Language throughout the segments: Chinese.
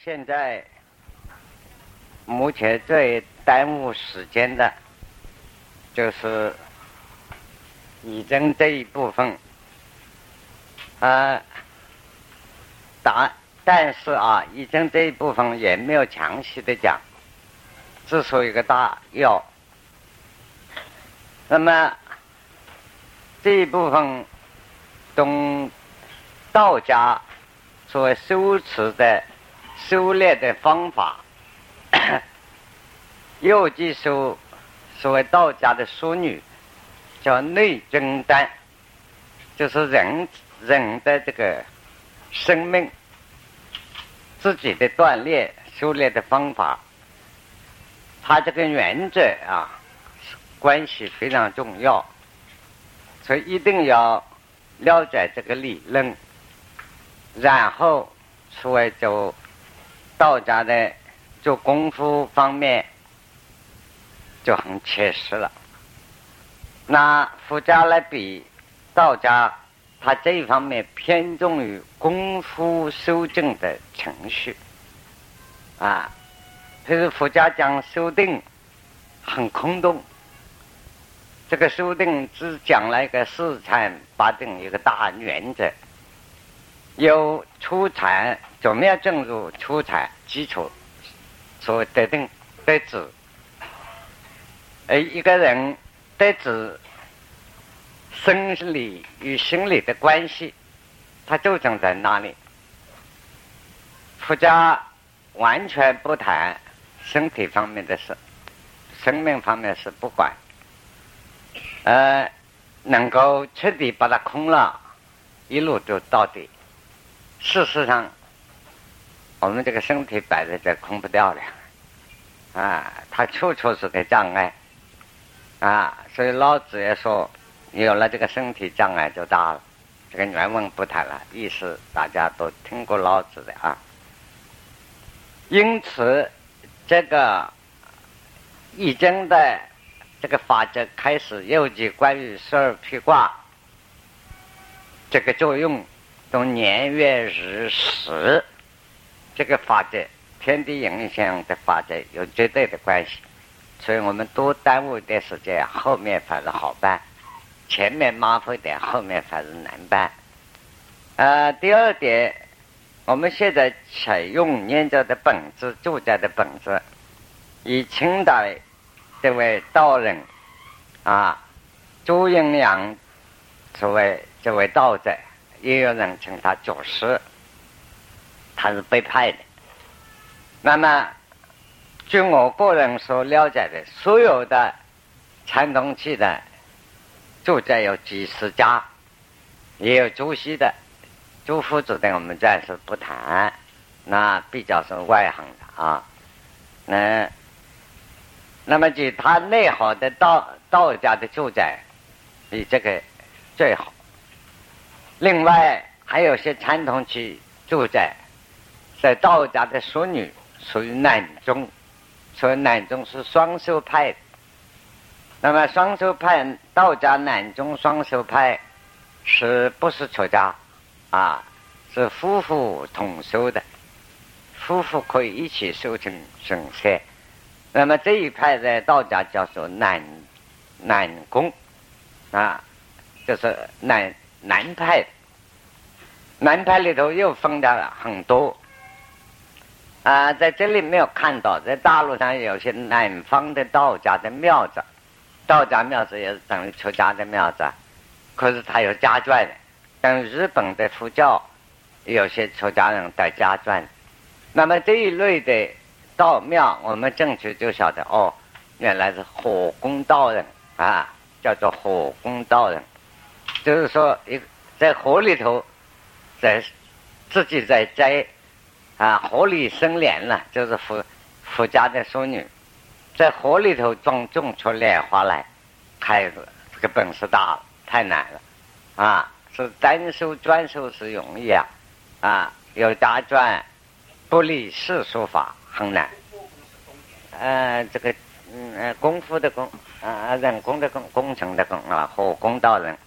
现在目前最耽误时间的就是仪征这一部分，但是仪征这一部分也没有详细的讲，只说一个大要。那么这一部分从道家所谓修持的修炼的方法，又记述所谓道家的淑女叫内征丹，就是人的这个生命自己的锻炼修炼的方法，它这个原则关系非常重要，所以一定要了解这个理论，然后所谓就道家的做功夫方面就很切实了。那佛家来比道家，他这一方面偏重于功夫修正的程序譬如佛家讲修定很空洞，这个修定只讲了一个四禅八定一个大原则，有初禅，怎么样进入初禅基础，所谓得定得止。一个人得止，生理与心理的关系，它究竟在哪里？佛家完全不谈身体方面的事，生命方面是不管，能够彻底把它空了，一路就到底。事实上，我们这个身体摆在这空不掉了，它处处是个障碍，所以老子也说，有了这个身体障碍就大了。这个原文不谈了，意思大家都听过老子的因此，这个易经的这个法则开始尤其关于12辟卦这个作用，从年月日时这个法则天地影响的法则有绝对的关系，所以我们多耽误一点时间，后面反而好办，前面麻烦一点，后面反而难办。第二点，我们现在采用念着的本质，住在的本质，以清代这位道人朱阴阳所谓这位道者，也有人称他祖师，他是被派的。那么据我个人所了解的，所有的传统器的住宅有几十家，也有朱熹的，朱夫子的我们暂时不谈，那比较是外行的那么以他内好的道家的住宅比这个最好。另外还有些传统器住宅在道家的淑女属于南宗，所以南宗是双修派的。那么双修派，道家南宗双修派是不是出家是夫妇同修的，夫妇可以一起修成神仙。那么这一派的道家叫做南宫就是南派。南派里头又分了很多在这里没有看到，在大陆上有些南方的道家的庙子，道家庙子也是等于出家的庙子，可是它有家传的，等日本的佛教有些出家人带家传。那么这一类的道庙，我们进去就晓得原来是火攻道人叫做火攻道人，就是说在火里头自己在摘火里生莲了，就是佛家的淑女在火里头种出莲花来，开始这个本事大了，太难了是单修专修是容易有家传不离世俗法很难。这个功夫的功人工的工程的工火攻道人。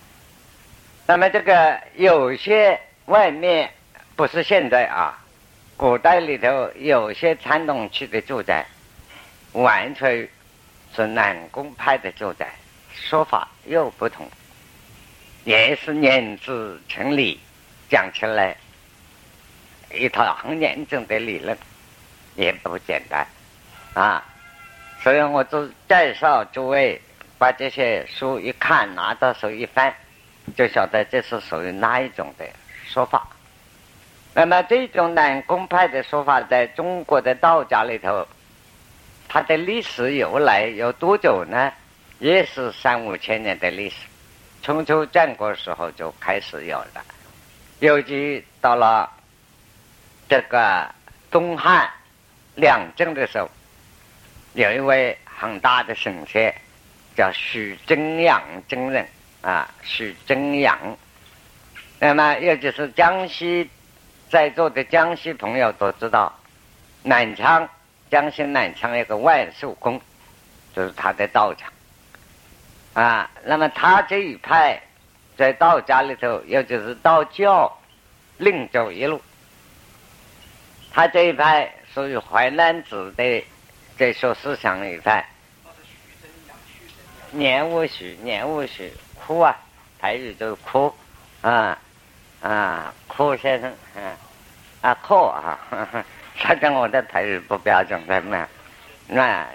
那么这个有些外面不是现在古代里头有些参洞区的住宅，完全是南宫派的住宅，说法又不同，也是言之成理，讲起来一套很严正的理论，也不简单啊。所以我就介绍诸位，把这些书一看，拿到手一翻，就晓得这是属于哪一种的说法。那么这种南宫派的说法在中国的道家里头，它的历史由来有多久呢？也是3-5千年的历史，春秋战国时候就开始有了，尤其到了这个东汉两郑的时候，有一位很大的神仙叫许真阳真人啊，许真阳。那么也就是江西，在座的江西朋友都知道，南昌，江西南昌有个万寿宫，就是他的道场啊。那么他这一派在道家里头，也就是道教另走一路，他这一派属于淮南子的这说思想一派。年无许哭啊，台语就是哭啊哭先生哭啊，他跟我的台语不标准的嘛，那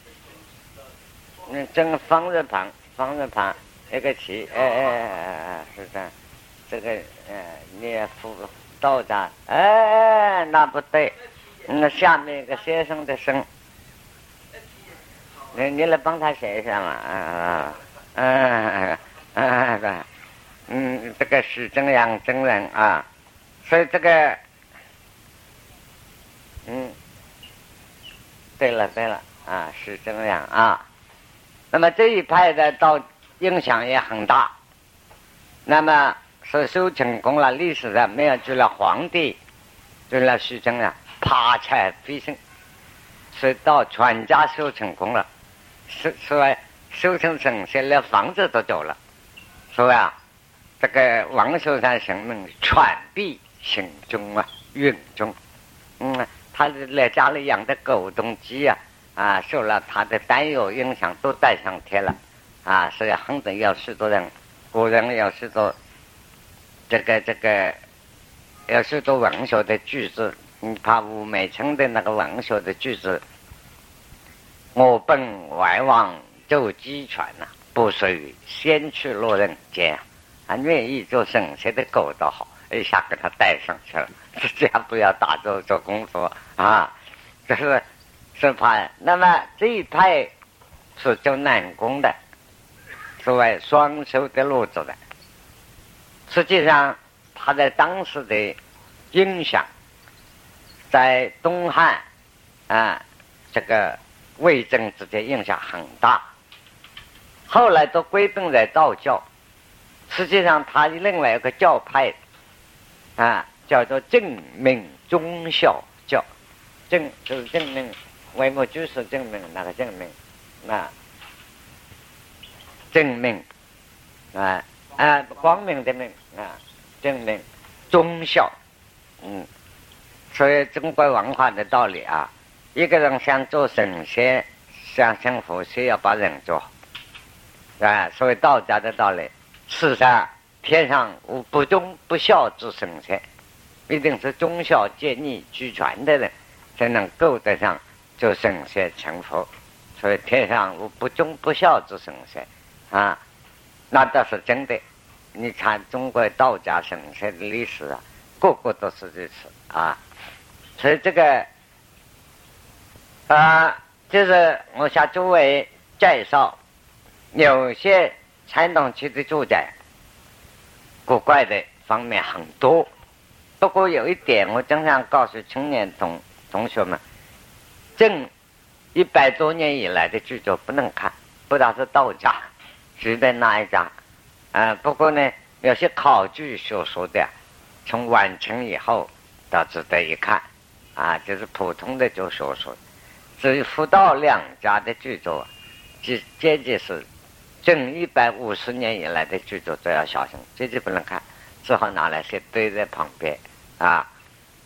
正方字旁一个起，是这样，这个念佛道家，那不对，那下面一个先生的生，你来帮他写一下嘛，这个是真阳真人啊，所以这个，对了啊，是真阳啊。那么这一派的道影响也很大，那么是修成功了，历史上没有除了皇帝，除了徐真阳，爬起来飞升，所以到全家修成功了，所以修成神仙连房子都走了，所以啊，这个王秀山神明传臂行中啊，运中，他在家里养的狗东鸡受了他的担忧影响，都带上天了所以很多有许多人，古人有许多这个有许多文学的句子，怕吴美成的那个文学的句子，我本外王周鸡犬不随先去落人间愿意做神仙的狗都好，一下给他带上去了，这样不要打坐做工作这是派。那么这一派是走南宫的，所谓双修的路子的。实际上他在当时的影响在东汉这个魏征之间影响很大，后来都归并在道教。实际上他另外有个教派叫做正命忠孝教，正就是正命，为末居士正命，那个正命正命光明的命正命忠孝所以中国文化的道理一个人想做神仙想成佛，先要把人做好所以道家的道理，世上天上无不忠不孝之神仙，一定是忠孝节义俱全的人才能够得上做神仙成佛。所以天上无不忠不孝之神仙那倒是真的。你看中国道家神仙的历史个个都是如此所以这个就是我向诸位介绍，有些山东区的住宅古怪的方面很多，不过有一点我经常告诉青年同学们，正100多年以来的剧作不能看，不知道是道家随便哪一家不过呢有些考据所说的从完成以后倒值得一看就是普通的就所说。至于佛道两家的剧作简直是正150年以来的剧作都要小心，这就不能看，只好拿来些堆在旁边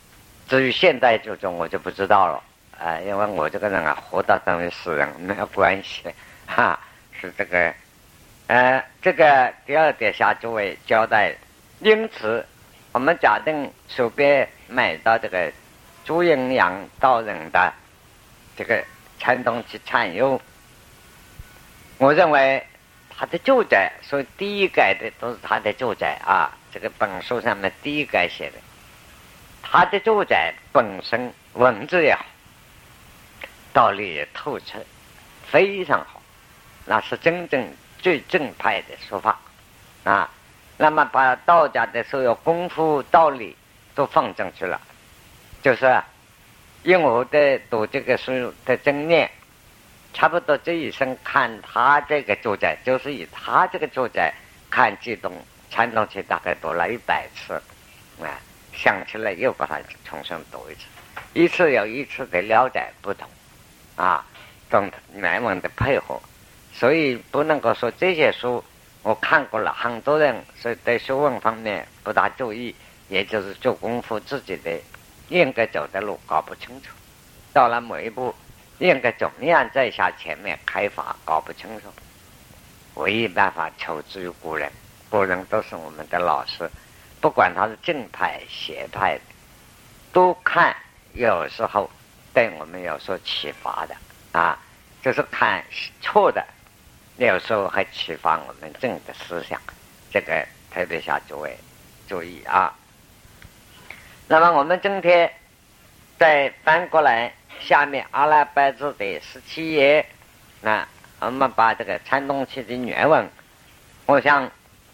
至于现代这种我就不知道了因为我这个人活到等于死人没有关系是这个这个第二点下诸位交代。因此我们假定手边买到这个朱阴阳道人的这个参东去参幽，我认为他的注解，所以第一改的都是他的注解这个本书上面第一改写的，他的注解本身文字也好，道理也透彻，非常好，那是真正最正派的说法那么把道家的所有功夫道理都放进去了，就是用我的读这个书的经验，差不多这一生看他这个注解，就是以他这个注解看参东去大概读了100次想起来又把它重新读一次，一次有一次的了解不同跟原文的配合，所以不能够说这些书我看过了，很多人是对学问方面不大注意，也就是做功夫自己的应该走的路搞不清楚，到了某一步应该怎么样再下前面开发搞不清楚，唯一办法求助于古人，古人都是我们的老师，不管他是正派邪派的，都看有时候对我们有所启发的就是看错的有时候还启发我们正的思想，这个特别下诸位注意那么我们今天再翻过来下面阿拉伯字的17页，那我们把这个参东去的原文，我想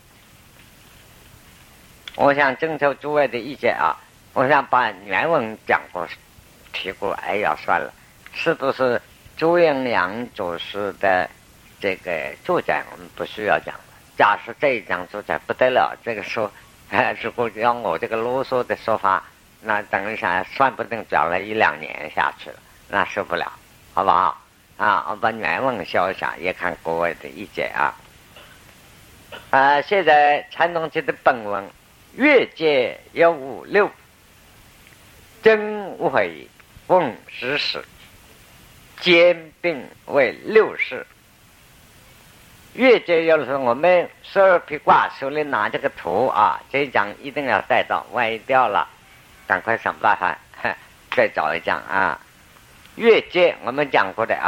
征求诸位的意见我想把原文讲过提过算了，是不是朱阴阳祖师的这个注解我们不需要讲了，假设这一讲注解不得了，这个说如果用我这个啰嗦的说法，那等一下算不定讲了1-2年下去了，那受不了，好不好我把原文消一下，也看各位的意见现在参东去的本文，月界有5、6，真伪问10时，兼并为6事。月界要是我们12匹卦手里拿这个图这一讲一定要带到，歪掉了赶快想办法再找一讲月界我们讲过的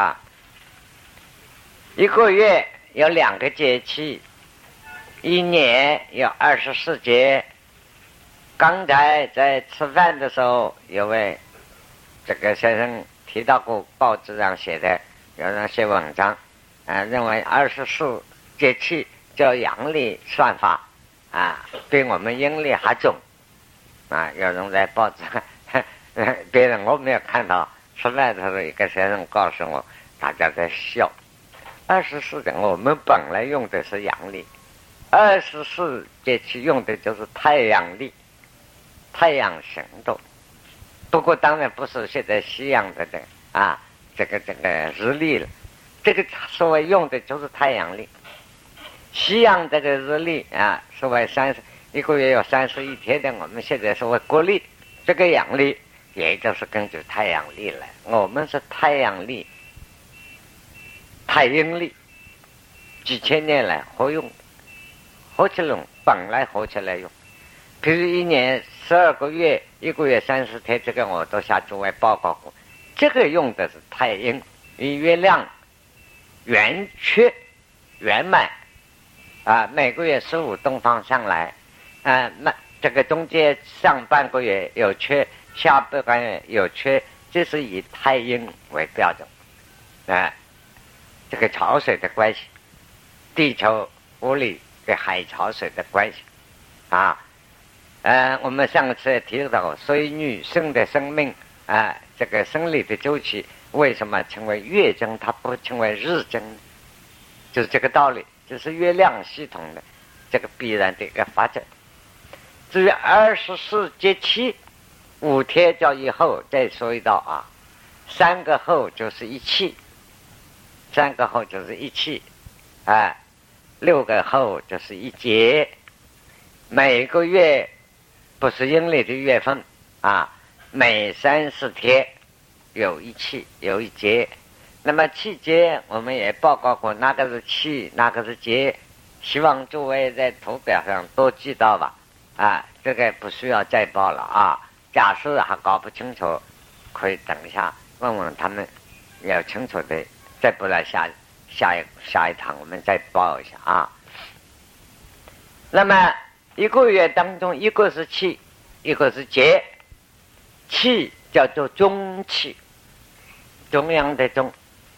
一个月有2个节气，一年有24节。刚才在吃饭的时候，有位这个先生提到过报纸上写的，有人写文章认为24节气叫阳历算法比我们阴历还重有人在报纸上别人我没有看到，吃饭的时候一个先生告诉我，大家在笑，24节我们本来用的是阳历，24节气用的就是太阳历，太阳行动，不过当然不是现在西洋的这个日历了，这个所谓用的就是太阳历。西洋这个日历所谓一个月有31天的，我们现在所谓国历，这个阳历也就是根据太阳历来，我们是太阳历太阴历几千年来合起来用，本来合起来用。比如一年12个月，1个月30天，这个我都向诸位报告过，这个用的是太阴，以月亮圆缺圆满每个月15东方上来那这个中间上半个月有缺，下半个月有缺，这是以太阴为标准这个潮水的关系，地球物理跟海潮水的关系我们上次也提到，所以女性的生命这个生理的周期为什么称为月经，它不称为日经，就是这个道理，就是月亮系统的这个必然的一个发展。至于24节气，5天叫以后，再说一道3个后就是一气，3个后就是一气6个后就是一节。每个月不是阴历的月份每30天有一气有一节。那么气节我们也报告过，哪个是气，哪个是节，希望诸位在图表上都记到吧。这个不需要再报了啊。假设还搞不清楚，可以等一下问问他们，有清楚的再不来下一堂我们再报一下啊。那么一个月当中，一个是气，一个是节。气叫做中气，中央的中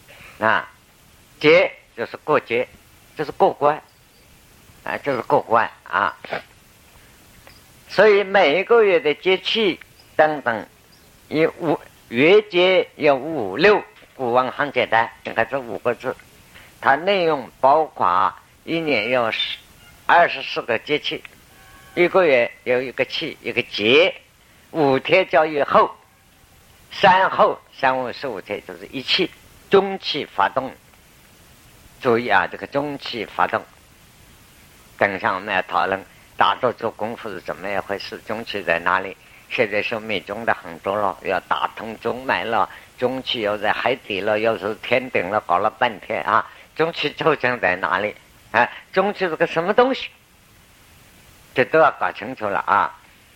节就是过节，就是过关就是过关啊。所以每一个月的节气等等，月节有5、6，古文很简单，应该是5个字。它内容包括一年有24个节气，一个月有一个气一个节，5天叫一候，3候3、5、15天就是一气，中气发动。注意这个中气发动，等一下我们要讨论打坐做功夫是怎么一回事，中气在哪里？现在说密宗的很多了，要打通中脉了，中气又在海底了，又是天顶了，搞了半天中气究竟在哪里？中气是个什么东西？这都要搞清楚了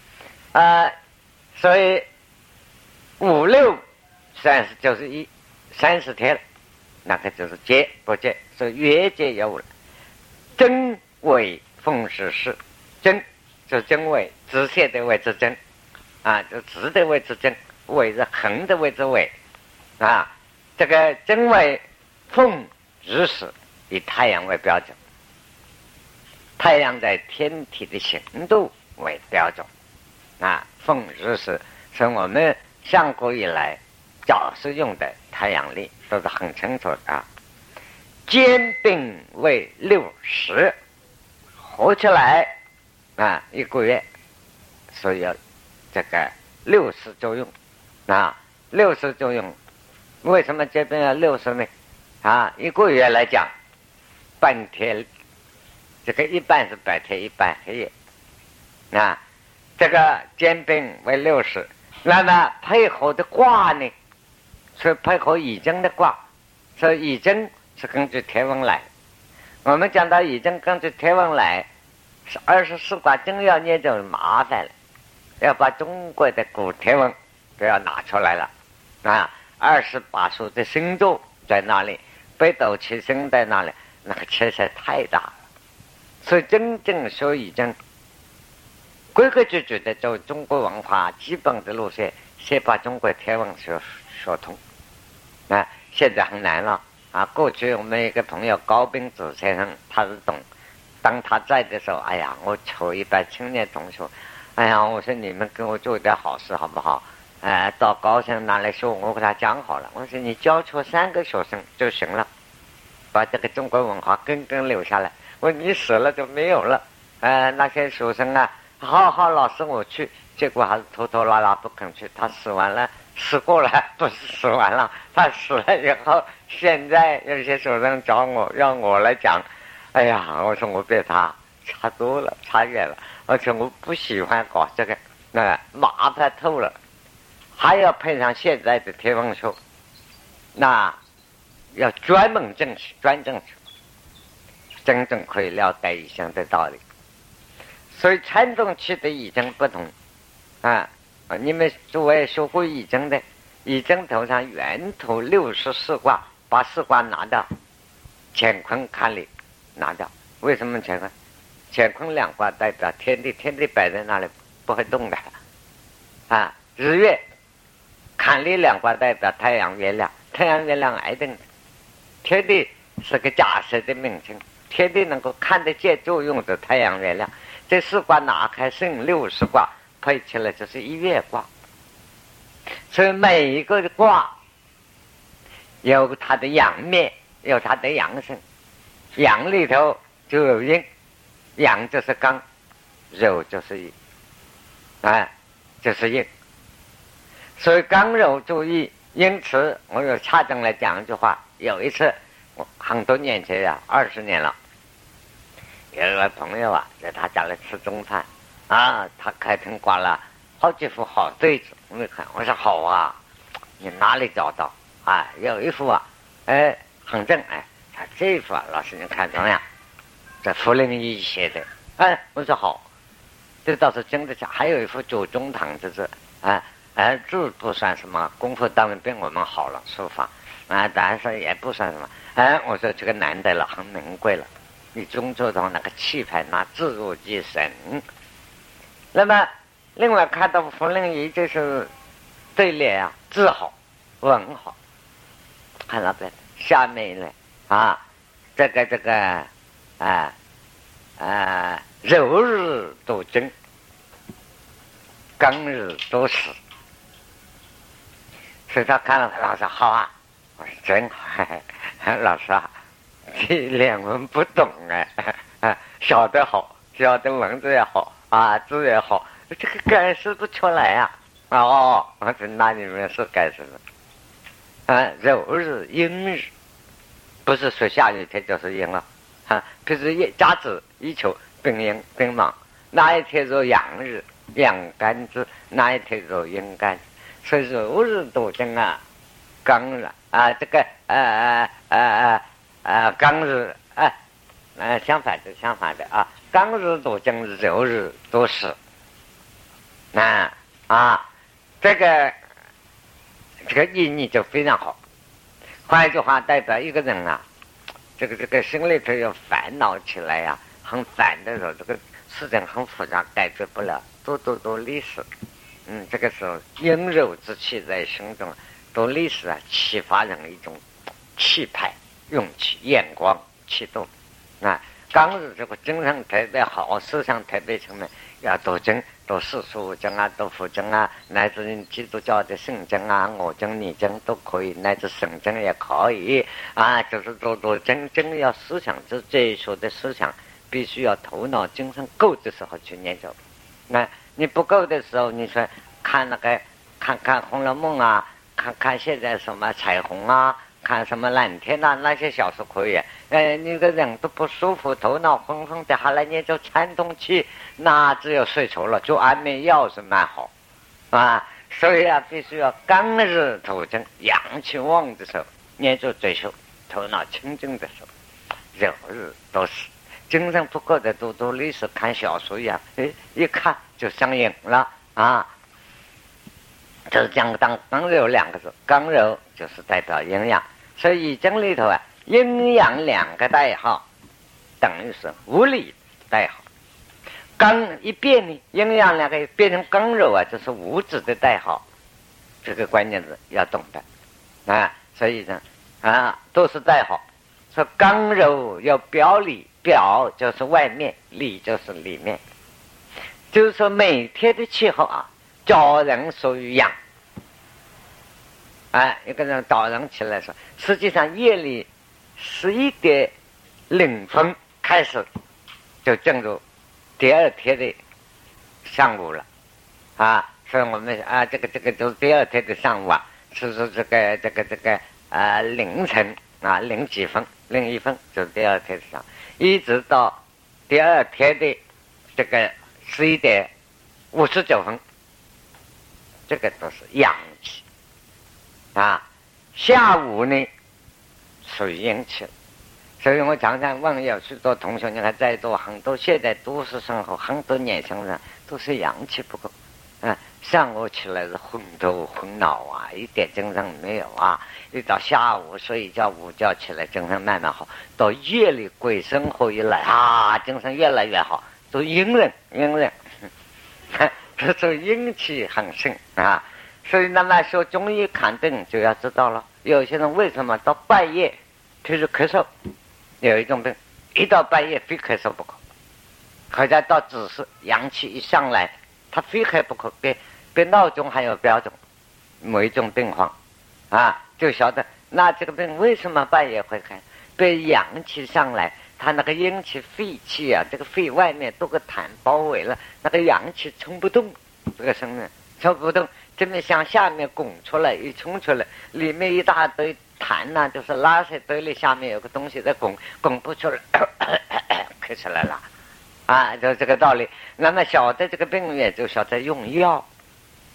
所以5、6、30就是30天了，那个就是节不节，所以月节有了。真伪奉时事，真就真伪，直线的位置真就直的位置真，伪是横的位置伪这个真伪奉日时，以太阳为标准，太阳在天体的行度为标准奉日时，所以我们上古以来早是用的太阳历都是很清楚的兼并为60，合起来一个月，所以这个60作用60作用。为什么这边要60呢？一个月来讲，半天，这个一半是白天，一半黑夜这个兼并为60。那么配合的卦呢，是配合易经的卦，所以易经是根据天文来。我们讲到易经根据天文来，是24卦真要念就麻烦了，要把中国的古天文都要拿出来了28宿的星座在哪里，北斗七星在哪里，那个差距太大了。所以真正学易经，规规矩矩的走中国文化基本的路线，先把中国天文学通现在很难了过去我们一个朋友高秉子先生，他是懂，当他在的时候，我求一般青年同学，我说你们给我做一点好事好不好？到高先生那里说，我给他讲好了，我说你教出3个学生就行了，把这个中国文化根留下来。我说你死了就没有了那些学生好老师我去，结果还是拖拖拉拉不肯去。他死完了，死过了，不是死完了，他死了以后，现在有些学生找我，让我来讲。我说我比他差多了，差远了，而且我不喜欢搞这个，麻烦透了。还要配上现在的天文学，那要专门正式、专正式，真正可以了解易经的道理。所以参众期的易经不同你们诸位学过易经的，易经头上原图64卦，把4卦拿掉，乾坤坎离拿掉。为什么乾坤？乾坤2卦代表天地，天地摆在那里不会动的日月。坎离2卦代表太阳月亮，太阳月亮挨着的。天地是个假设的名称，天地能够看得见作用的太阳月亮。这4卦拿开剩60卦，配起来就是一月卦。所以每一个卦有它的阳面，有它的阳性。阳里头就有阴，阳就是刚，柔就是阴就是阴。所以刚柔注意，因此我有恰当来讲一句话。有一次很多年前20年了，有一位朋友在他家里吃中餐他开庭挂了好几副好对子，我没看，我说好啊，你哪里找到啊？有一副啊，哎，很正，哎，这一副啊，老师你看怎么样？这茯苓一写的，哎，我说好，这倒是真的假？还有一副左宗棠之字，哎，字不算什么，功夫当然比我们好了，书法啊，但是也不算什么，哎，我说这个难得了，很名贵了。你中作中那个气派，那字如其神。那么，另外看到茯苓仪，就是对联啊，字好，文好。看到没？下面呢啊，这个柔日多争，刚日多死。所以他看了，老师好啊，我说真好，老师啊。这两文不懂晓得好，晓得文字也好啊，字也好，这个解释不出来呀！我说那你们是解释的柔日阴日，不是说下雨天就是阴了比如甲子乙酉丙寅丙卯，那一天做阳日阳干子，那一天做阴干，所以柔日多争啊，刚日这个刚日相反的啊，刚日多争，柔日多死这个意义就非常好。换一句话，代表一个人啊，这个心里头有烦恼起来呀，很烦的时候，这个事情很复杂，解决不了，多历史。这个时候阴柔之气在心中，多历史啊，启发人一种气派、勇气、眼光、气度刚日这个精神特别好，思想特别清明，要多经，多四书经啊，多佛经啊，乃至基督教的圣经啊，我经、你经都可以，乃至圣经也可以就是多经要思想，这说的思想必须要头脑精神够的时候去研究。你不够的时候，你说看看《红楼梦》啊，看现在什么彩虹啊，看什么蓝天啊，那些小说可以。你个人都不舒服，头脑昏昏的，还来研究参通气，那只有睡着了，就安眠药是蛮好所以必须要刚日头正，阳气旺的时候研究追求，头脑清净的时候，柔日都是精神不够的，多历史看小说一样，一看就上瘾了就是讲刚柔两个字，刚柔就是代表阴阳，所以易经里头阴阳两个代号等于是物理代号。刚一变呢，阴阳两个变成刚柔就是物质的代号，这个关键字要懂的所以呢都是代号。说刚柔要表里，表就是外面，里就是里面。就是说每天的气候早人属于阳一个人早上起来说，实际上夜里11:00开始就进入第二天的上午了所以我们这个就是第二天的上午是说这个凌晨0几分01分就是第二天的上午，一直到第二天的这个11:59，这个都是阳气下午呢属于阴气。所以我常常问有许多同学，你看在座很多现在都市生活很多年轻人都是阳气不够上午起来是昏头昏脑一点精神没有一到下午睡一觉午觉起来精神慢慢好，到夜里鬼生活一来精神越来越好，都阴人这时候阴气很盛所以那么说中医看病就要知道了，有些人为什么到半夜譬如咳嗽，有一种病一到半夜非咳嗽不可，或者到子时阳气一上来他非咳不可，比闹钟还有标准，某一种病况就晓得那这个病为什么半夜会咳，被阳气上来，他那个阴气肺气这个肺外面多个痰包围了，那个阳气冲不动，这个生命冲不动，这边向下面拱出来，一冲出来，里面一大堆痰就是拉屎堆里下面有个东西在拱不出来咳出来了就这个道理。那么晓得这个病也就晓得用药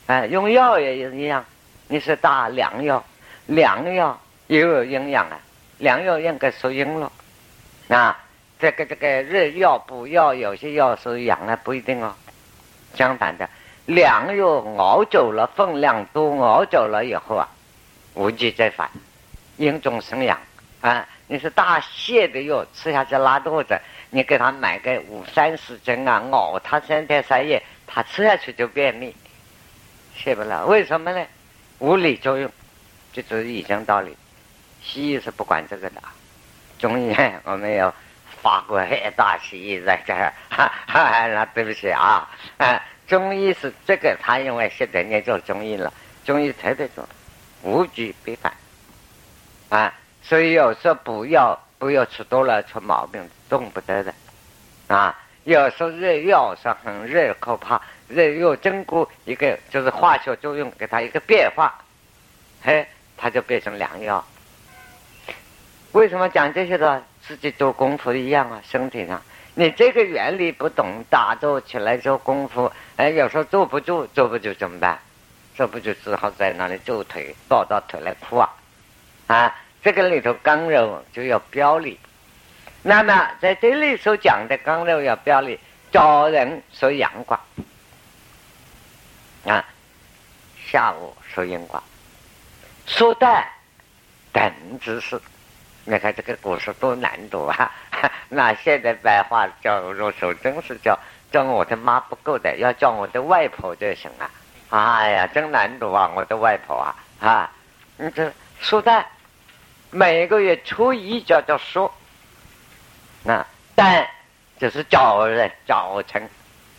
用药也一样，你是打良药，良药也有营养啊，良药应该属阴了。这个热药补药，有些药是阳啊，不一定哦。相反的，良药熬久了，分量多，熬久了以后无极再反，阴中生阳你是大泻的药，吃下去拉肚子，你给他买个50-30针熬他3天3夜，他吃下去就便秘，泻不了。为什么呢？物理作用，这就是医生道理。西医是不管这个的，中医我们有法国大西医在这儿，那对不起中医是这个，他因为现在研究中医了，中医特别多，无惧必反所以有时候不要吃多了出毛病，动不得的有时候热药是很热可怕，热药经过一个就是化学作用，给它一个变化，它就变成良药。为什么讲这些的？自己做功夫一样身体上你这个原理不懂，打坐起来做功夫，有时候坐不住怎么办？坐不住只好在那里做腿，抱到腿来哭这个里头刚柔就要表里。那么在这里所讲的刚柔要表里，找人说阳卦下午说阴卦，说旦等之事。你看这个故事多难读那现在白话叫入手，真是叫我的妈不够的，要叫我的外婆就行哎呀，真难读我的外婆你这说旦，每个月初一叫做说，旦就是早晨，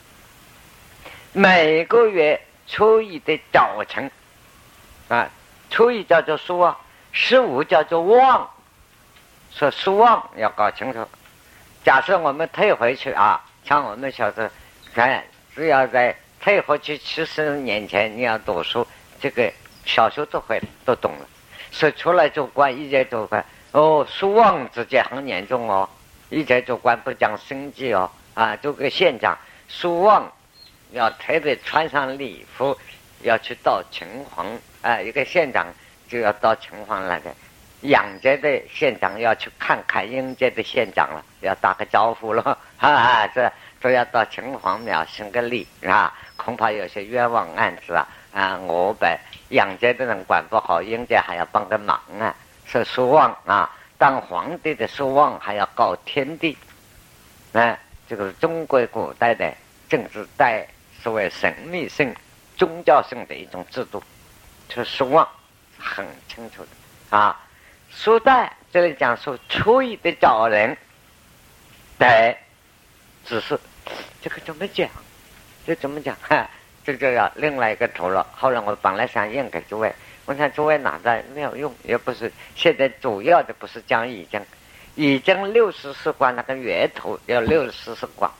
每个月初一的早晨初一叫做说15叫做望。说书望要搞清楚。假设我们退回去像我们小时候只要在退回去70年前你要读书，这个小学都会都懂了。所以出来做官一节做官书望直接很严重一节做官不讲生计做个县长，书望要特别穿上礼服，要去到秦皇一个县长就要到秦皇来的。阳节的县长要去看看阴节的县长了，要打个招呼了这要到秦皇庙行个礼恐怕有些冤枉案子我本阳节的人管不好，阴节还要帮个忙是书望当皇帝的书望还要告天地这个是中国古代的政治带所谓神秘性宗教性的一种制度，这书望很清楚的书旦这里讲说初一的早人对只是这个怎么讲这就要另外一个图了。后来我本来想印给诸位，我想诸位拿在没有用，也不是现在主要的不是讲已经64卦那个原图要64卦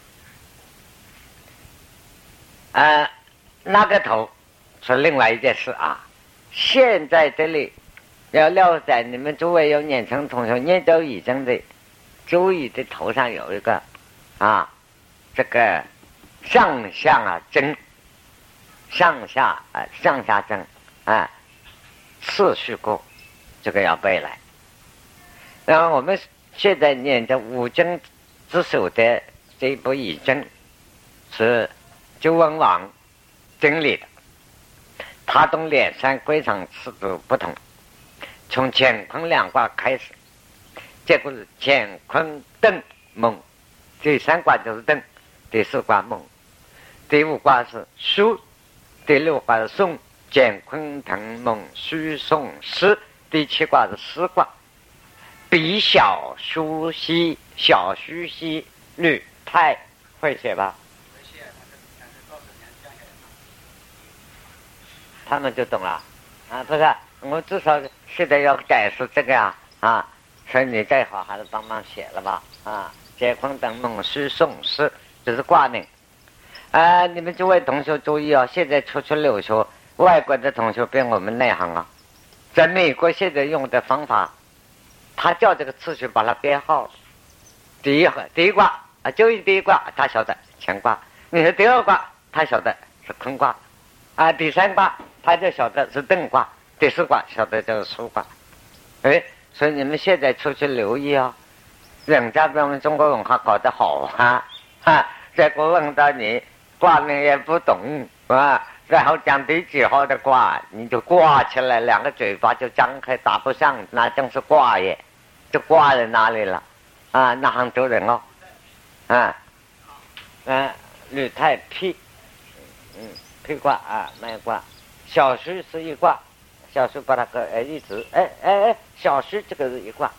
那个图是另外一件事现在这里要了解，你们诸位有年轻同学念到已经的注意的头上有一个这个上下针上下针次序过，这个要背来。然后我们现在念的五经之首的这一部已经是周文王整理的，他同连山归藏次度不同，从乾坤两卦开始，结果是乾坤艮蒙，第3卦就是艮，第4卦蒙，第5卦是戌，第6卦是宋，乾坤艮蒙戌宋师，第7卦是师卦，比小戌西，小戌西女太，会写吧？他们就懂了不是，我至少现在要解释这个所以你最好还是帮忙写了吧乾坤艮蒙戌宋师，这是卦名你们诸位同学注意现在出去留学，外国的同学比我们内行在美国现在用的方法，他叫这个次序把它编号，第一卦就第一卦他晓得乾卦，你说第2卦他晓得是坤卦啊，第三卦他就晓得是艮卦，第四卦晓得就是疏卦。哎，所以你们现在出去留意啊，人家比我们中国文化搞得好啊，结果问到你卦名也不懂啊，然后讲第几号的卦，你就挂起来，两个嘴巴就张开答不上，那正是卦耶，就挂在哪里了啊？那杭州人哦，履太辟，辟卦啊，卖卦，小虚是一卦，小虚把它个一直小虚这个是一卦，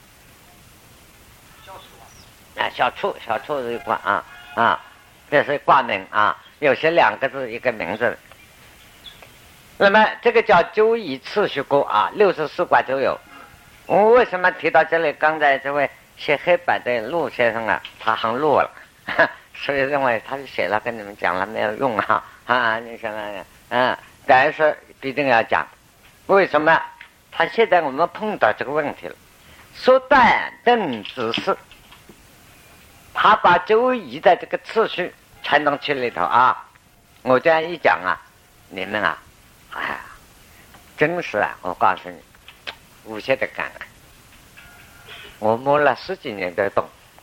小处是一卦这是卦名啊，有些两个字一个名字。那么这个叫周易次序卦啊，64卦都有。我为什么提到这里？刚才这位写黑板的陆先生啊，他很录了，所以认为他是写了跟你们讲了没有用你想想但是必定要讲。为什么？他现在我们碰到这个问题了，说断艮子事，他把周易的这个次序传动去里头啊，我这样一讲啊，你们啊，真是我告诉你，无限的感慨。我摸了10几年都懂，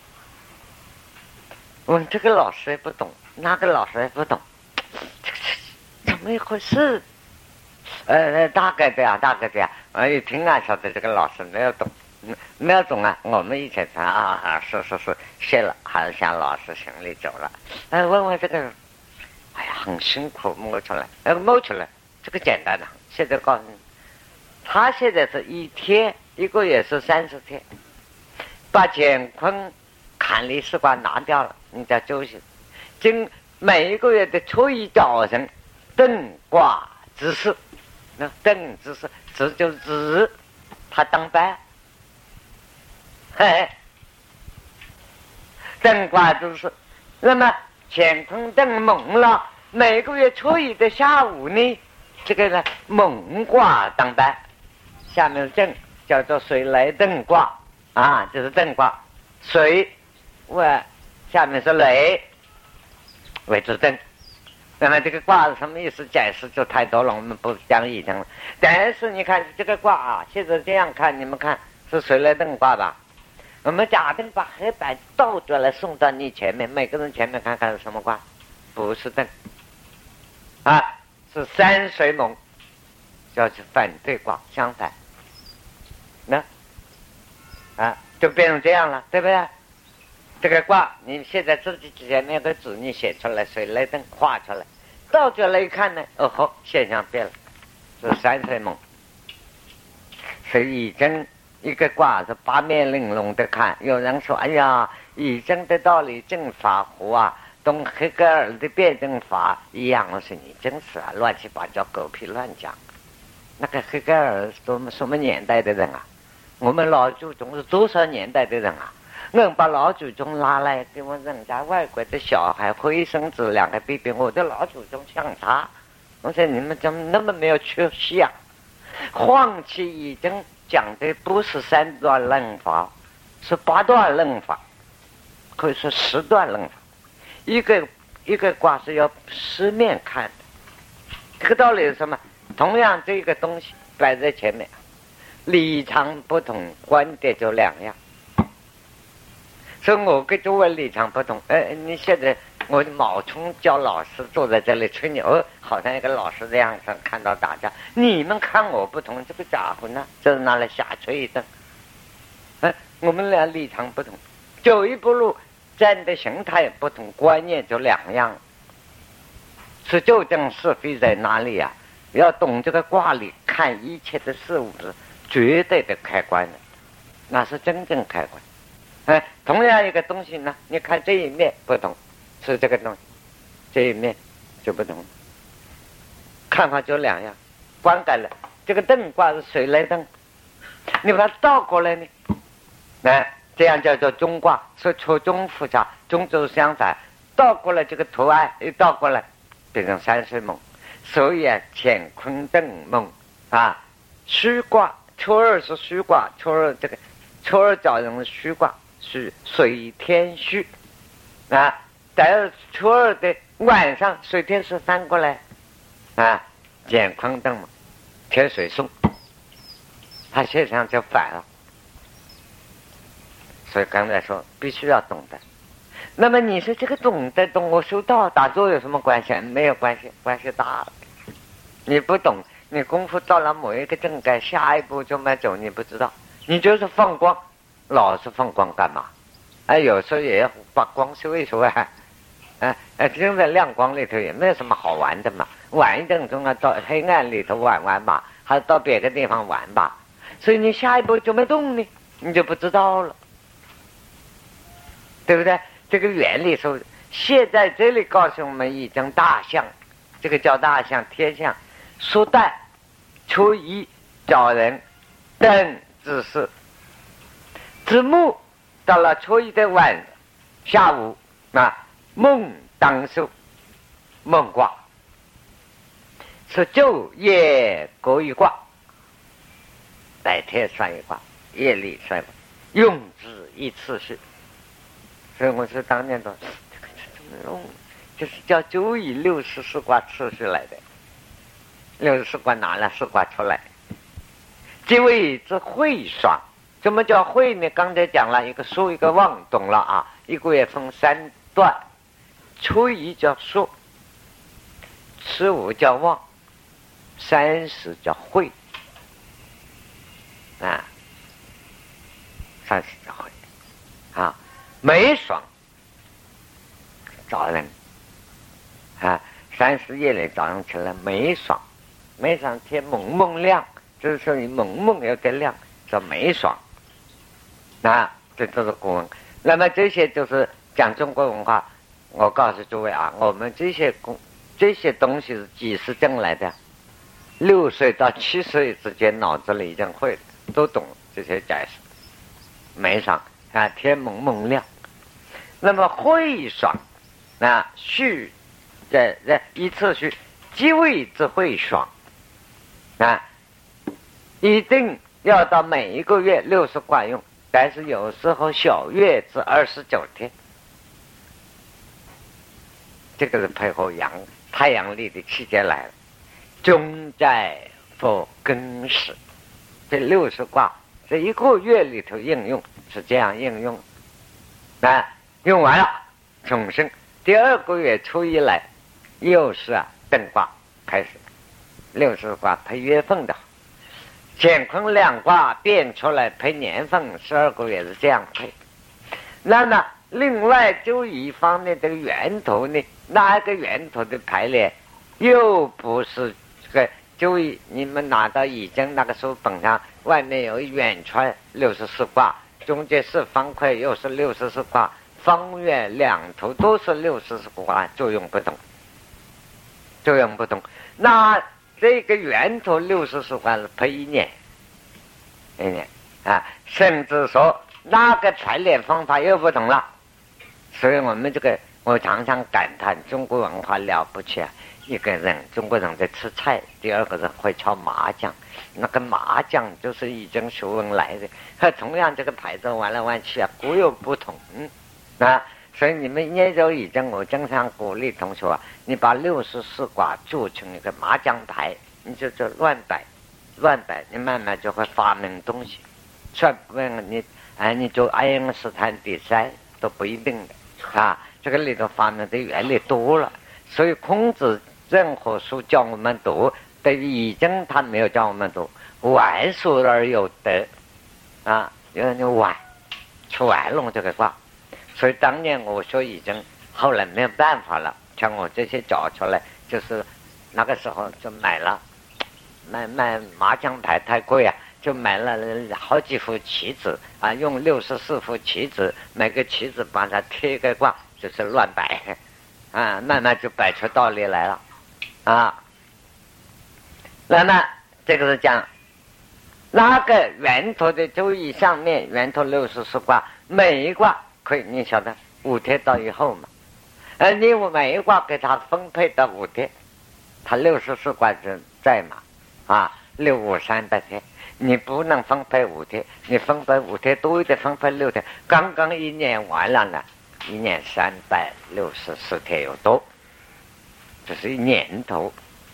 问这个老师也不懂，那个老师也不懂，怎么一回事？大概的呀，一听啊，晓得这个老师没有懂，我们以前是谢了，还是向老师行礼走了。问问这个，很辛苦摸出来，这个简单的。现在告诉你，他现在是1天1个月是30天，把乾坤坎离四卦拿掉了，你叫周行。每一个月的初一早晨，艮卦之事，那艮之事，子就是子，他当班。艮卦之事，那么乾坤艮猛了，每个月初一的下午呢，这个呢猛卦当班。下面是艮，叫做水雷艮卦这是艮卦，水下面是雷为之艮。那么这个卦是什么意思？解释就太多了，我们不讲已经了。但是你看这个卦现在这样看，你们看是水雷艮卦吧？我们假定把黑板倒转来送到你前面，每个人前面看看是什么卦？不是艮是山水猛，叫做反对卦，相反。就变成这样了，对不对？这个卦你现在自己前面的字你写出来，水雷艮画出来，倒转来一看呢，现象变了，是山水猛。所以已经一个卦是八面玲珑的看。有人说以经的道理正法乎跟黑格尔的辩证法一样。我说你真是乱七八糟狗屁乱讲。那个黑格尔是什么年代的人啊？我们老祖宗是多少年代的人啊？把老祖宗拉来给我人家外国的小孩灰生子两个比比，我的老祖宗像他。我说你们怎么那么没有出息啊？黄芪已经讲的不是3段论法，是8段论法，可以说10段论法。一个卦是要10面看的。这个道理是什么？同样这个东西摆在前面，立场不同，观点就两样。所以我跟诸位立场不同。你现在我冒充叫老师坐在这里吹牛，好像一个老师的样子，看到大家，你们看我不同，这个家伙呢，就是拿来瞎吹一顿。我们俩立场不同，走一步路，站的形态不同，观念就两样。是究竟是非在哪里啊？要懂这个卦理，看一切的事物是绝对的开关的，那是真正开关。同样一个东西呢，你看这一面不同，是这个东西，这一面就不同，看法就两样，观感了。这个艮卦是水雷艮，你把它倒过来呢，这样叫做中卦，是错综复杂，中就是相反，倒过来这个图案一倒过来，变成山水猛。所以乾坤艮猛虚卦，初二是虚卦，初二叫人虚卦。是水天虚但是初二的晚上水天是翻过来乾坤灯嘛，铁水送，他现象就反了。所以刚才说必须要懂得。那么你说这个懂得跟我修道打坐有什么关系？没有关系，关系大了。你不懂，你功夫到了某一个正盖，下一步就没走，你不知道。你就是放光，老是放光干嘛？有时候也要把光修一修啊。正在亮光里头也没有什么好玩的嘛。晚一点钟到黑暗里头玩玩吧，还是到别的地方玩吧。所以你下一步就没动呢，你就不知道了，对不对？这个原理说，现在这里告诉我们一张大象，这个叫大象天象，说旦初一找人等之事，子木到了初一的下午梦当受，梦卦是昼夜各一卦，白天算一卦，夜里算一卦，用之一次序。所以我说当年的这个怎么弄，就是叫周易64卦次序来的，64卦拿了4卦出来，即谓之会爽。什么叫会呢？刚才讲了一个说一个望，懂了啊？一个月分3段，初一叫说，初五叫望，30叫会，30叫会啊。梅爽早晨30夜里早上起来梅爽，梅爽天蒙蒙亮，就是说你蒙蒙有点亮，叫梅爽。这都是古文。那么这些就是讲中国文化。我告诉诸位啊，我们这些东西是几时挣来的？6岁到7岁之间，脑子里已经会都懂这些解释。梅爽天蒙蒙亮。那么会爽序这一次序，即谓之会爽一定要到每一个月60卦用，但是有时候小月至29天，这个是配合太阳历的期间来了。中在for庚时，这60卦这一个月里头应用是这样应用用完了重生，第2个月初一来又是艮卦开始，60卦配月份的，乾坤2卦变出来配年份，12个月是这样配。那么另外就一方面这个源头呢，那个源头的排列又不是这个，就你们拿到易经那个书本上外面有远川64卦，中间是方块又是64卦，方圆2头都是64卦，作用不同。那这个源头64卦是配一年甚至说那个排列方法又不同了。所以我们我常常感叹中国文化了不起啊！一个人中国人在吃菜，第二个人会敲麻将，那个麻将就是易经学问来的，和同样这个牌子玩来玩去各有不同所以你们研究易经，我经常鼓励同学你把64卦做成一个麻将牌，你就乱摆，你慢慢就会发明东西。算不明你做爱因斯坦比赛都不一定的这个里头发明的原理多了。所以孔子任何书教我们读，对于易经他没有教我们读，玩书而有得因为你玩出玩弄这个卦。所以当年我说易经，后来没有办法了，像我这些找出来，就是那个时候就买卖麻将牌太贵就买了好几副棋子用64副棋子，每个棋子把它贴个卦，就是乱摆慢慢就摆出道理来了那么这个是讲那个源头的周易上面，源头64卦，每一卦可以你晓得5天到以后嘛，你每一卦给它分配到5天，它64卦就在嘛6、5、300天，你不能分配5天，你分配5天多一点，分配6天，刚刚1年完了呢，1年364天有多，这是一年头。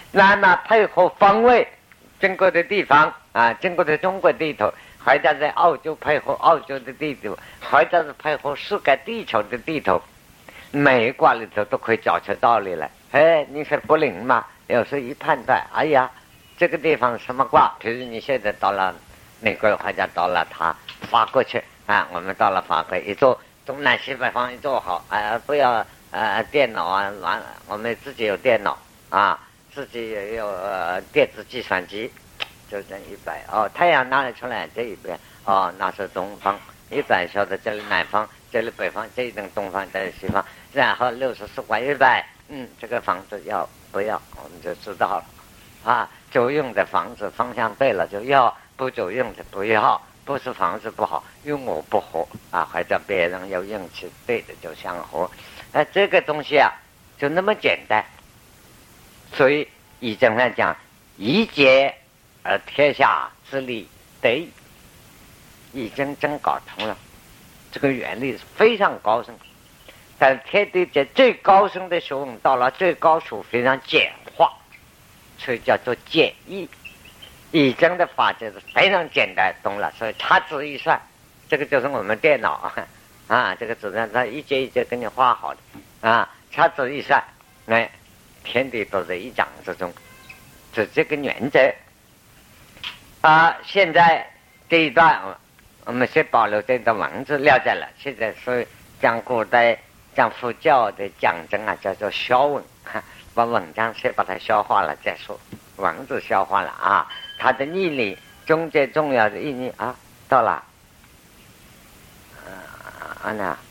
那么配合方位，中国的地方啊，中国的中国地图，或者在澳洲配合澳洲的地图，或者是配合世界地球的地图，每一卦里头都可以找出道理来。哎，你说不灵吗？有时一判断，哎呀，这个地方什么卦？比如你现在到了美国或者到了法国去啊，我们到了法国一做东南西北方一做好，不要电脑啊，完了我们自己有电脑啊，自己也有电子计算机，就这一摆哦，太阳拿了出来这一边哦，那是东方，一摆晓得这里南方，这里北方，这一等东方，这里西方，然后64卦一摆，这个房子要不要，我们就知道了啊。久用的房子方向对了就要，不久用的不要，不是房子不好，用我不合啊，或者别人有运气对的就相合，这个东西啊就那么简单。所以易经上讲，一节而天下之理得矣，易经真搞通了，这个原理是非常高深。但是天地间最高深的学问到了最高处，非常简化，所以叫做简易。易经的法则是非常简单，懂了，所以掐指一算，这个就是我们电脑啊，这个纸上它一节一节给你画好的啊，掐指一算，天地都在一掌之中，是这个原则啊。现在这一段我们先保留这段文字留在了，现在是讲古代讲佛教的讲真啊，叫做消文，把文章先把它消化了再说，文字消化了啊，它的义理中间重要的意义啊到了那